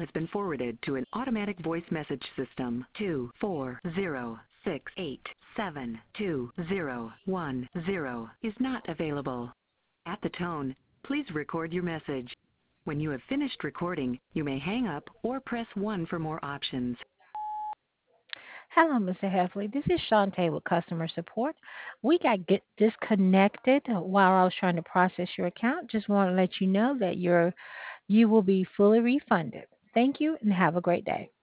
has been forwarded to an automatic voice message system. 24068720110 is not available. At the tone, please record your message. When you have finished recording, you may hang up or press 1 for more options. Hello, Mr. Heffley. This is Shantae with customer support. We got get disconnected while I was trying to process your account. Just want to let you know that you will be fully refunded. Thank you and have a great day.